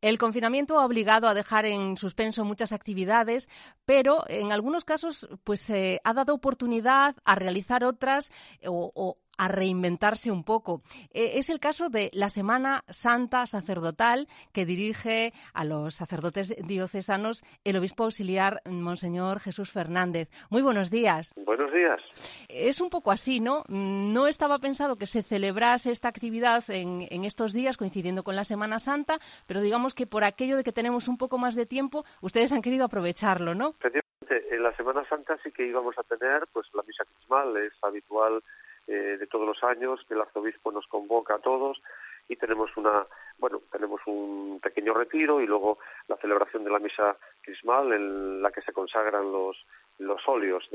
El confinamiento ha obligado a dejar en suspenso muchas actividades, pero en algunos casos pues ha dado oportunidad a realizar otras o a reinventarse un poco. Es el caso de la Semana Santa Sacerdotal que dirige a los sacerdotes diocesanos el obispo auxiliar Monseñor Jesús Fernández. Muy buenos días. Buenos días. Es un poco así, ¿no? No estaba pensado que se celebrase esta actividad en estos días coincidiendo con la Semana Santa, pero digamos que por aquello de que tenemos un poco más de tiempo, ustedes han querido aprovecharlo, ¿no? Efectivamente, en la Semana Santa sí que íbamos a tener pues la misa crismal, es habitual de todos los años que el arzobispo nos convoca a todos y tenemos un pequeño retiro y luego la celebración de la misa crismal en la que se consagran los óleos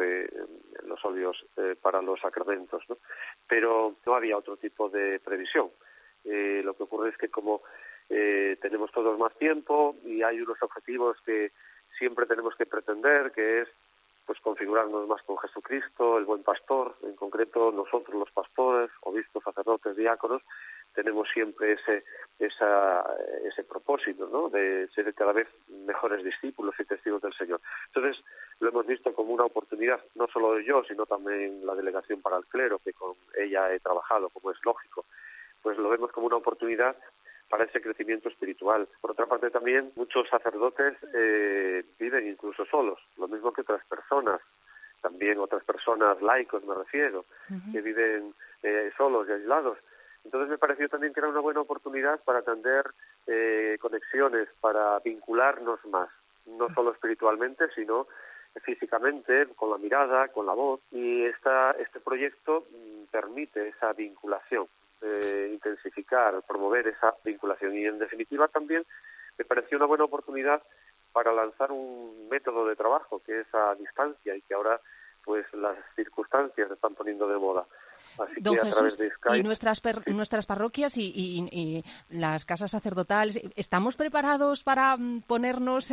para los sacramentos, ¿no? Pero no había otro tipo de previsión. Lo que ocurre es que como tenemos todos más tiempo y hay unos objetivos que siempre tenemos que pretender, que es pues configurarnos más con Jesucristo, el buen pastor, en concreto nosotros los pastores, obispos, sacerdotes, diáconos, tenemos siempre ese propósito, ¿no?, de ser cada vez mejores discípulos y testigos del Señor. Entonces, lo hemos visto como una oportunidad, no solo yo, sino también la delegación para el clero, que con ella he trabajado, como es lógico, pues lo vemos como una oportunidad para ese crecimiento espiritual. Por otra parte también muchos sacerdotes viven incluso solos, lo mismo que otras personas, también otras personas laicos me refiero, que viven solos y aislados. Entonces me pareció también que era una buena oportunidad para tender conexiones, para vincularnos más, no solo espiritualmente, sino físicamente, con la mirada, con la voz, y este proyecto permite esa vinculación. Intensificar, promover esa vinculación y en definitiva también me pareció una buena oportunidad para lanzar un método de trabajo que es a distancia y que ahora pues las circunstancias se están poniendo de moda. Así Don que Jesús, a través de Skype, y nuestras parroquias y las casas sacerdotales, ¿estamos preparados para ponernos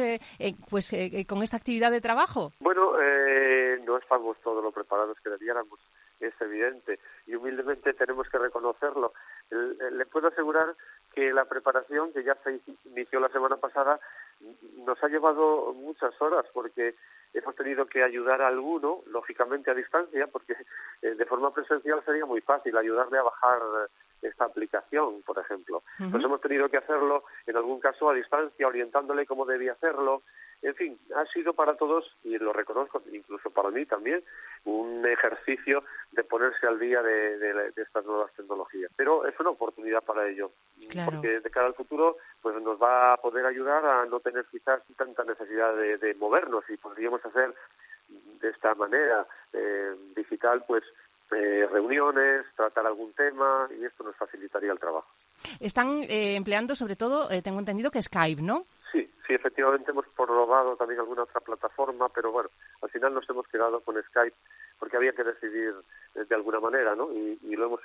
con esta actividad de trabajo? Bueno, no estamos todo lo preparados que debiéramos, es evidente, y humildemente tenemos que reconocerlo. Le puedo asegurar que la preparación, que ya se inició la semana pasada, nos ha llevado muchas horas, porque hemos tenido que ayudar a alguno, lógicamente a distancia, porque de forma presencial sería muy fácil ayudarle a bajar esta aplicación, por ejemplo. Pues hemos tenido que hacerlo, en algún caso, a distancia, orientándole cómo debía hacerlo. En fin, ha sido para todos, y lo reconozco, incluso para mí también, un ejercicio de ponerse al día de estas nuevas tecnologías. Pero es una oportunidad para ello, claro, porque de cara al futuro pues nos va a poder ayudar a no tener quizás tanta necesidad de movernos, y podríamos hacer de esta manera digital pues reuniones, tratar algún tema, y esto nos facilitaría el trabajo. Están empleando sobre todo, tengo entendido que Skype, ¿no? Sí, efectivamente hemos probado también alguna otra plataforma, pero bueno, al final nos hemos quedado con Skype porque había que decidir de alguna manera, ¿no? Y lo hemos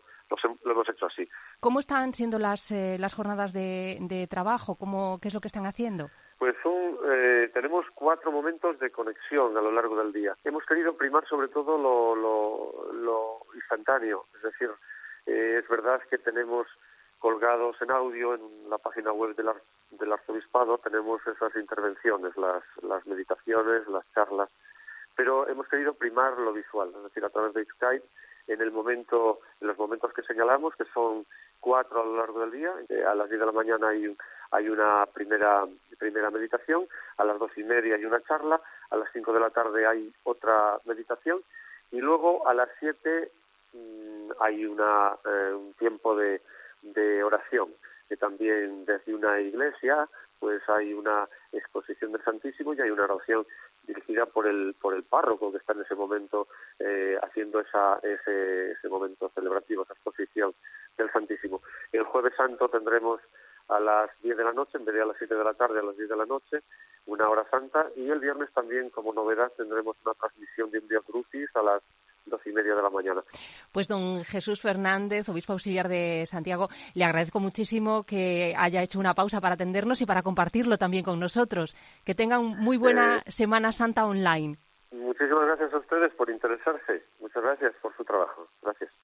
hecho así. ¿Cómo están siendo las jornadas de trabajo? ¿Qué es lo que están haciendo? Pues tenemos 4 momentos de conexión a lo largo del día. Hemos querido primar sobre todo lo instantáneo, es decir, es verdad que tenemos colgados en audio en la página web del arzobispado, tenemos esas intervenciones, las meditaciones, las charlas, pero hemos querido primar lo visual, es decir, a través de Skype, en los momentos que señalamos, que son 4 a lo largo del día. A las 10 de la mañana hay una primera meditación, a las 2:30 hay una charla, a las 5 de la tarde hay otra meditación, y luego a las 7 hay un tiempo de oración, que también desde una iglesia pues hay una exposición del Santísimo y hay una oración dirigida por el párroco que está en ese momento haciendo ese momento celebrativo, esa exposición del Santísimo. El Jueves Santo tendremos a las 10 de la noche, en vez de a las 7 de la tarde, a las 10 de la noche, una hora santa, y el viernes también, como novedad, tendremos una transmisión de un Vía Crucis a las 2:30 de la mañana. Pues don Jesús Fernández, obispo auxiliar de Santiago, le agradezco muchísimo que haya hecho una pausa para atendernos y para compartirlo también con nosotros. Que tengan muy buena Semana Santa online. Muchísimas gracias a ustedes por interesarse. Muchas gracias por su trabajo. Gracias.